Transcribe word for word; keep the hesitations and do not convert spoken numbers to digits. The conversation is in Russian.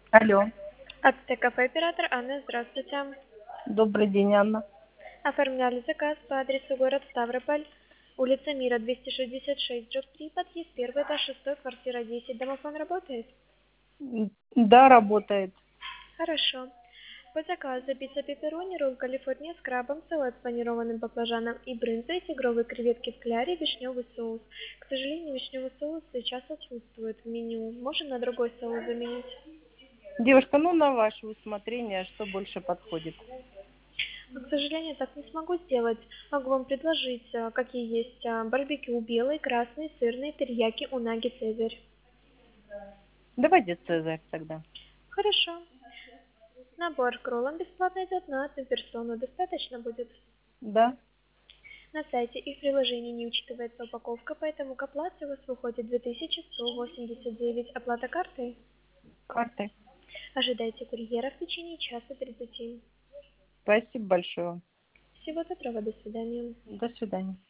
Алло, Аптека оператор Анна, здравствуйте. добрый день, Анна. Оформляли заказ по адресу город Ставрополь, улица Мира, двести шестьдесят шесть, дробь три, подъезд первый, этаж шестой, квартира десять. Домофон работает? М, Да, работает. Хорошо. По заказу пицца пепперони, ролл Калифорния с крабом, салат с панированным баклажаном и брынзой, тигровые креветки в кляре, вишневый соус. К сожалению, вишневый соус сейчас отсутствует в меню. Можем на другой соус заменить? Девушка, ну на ваше усмотрение, что больше подходит. Но, к сожалению, так не смогу сделать. Могу вам предложить, а, какие есть а, барбекю, белый, красный, сырный, терияки, унаги, цезарь. Давайте Цезарь тогда. Хорошо. Набор к роллам бесплатно идет на одну персону. Достаточно будет? Да, На сайте и в приложении не учитывается упаковка, поэтому к оплате у вас выходит две тысячи сто восемьдесят девять. Оплата картой. картой. Ожидайте курьера в течение часа тридцати. Спасибо большое. Всего доброго, до свидания. До свидания.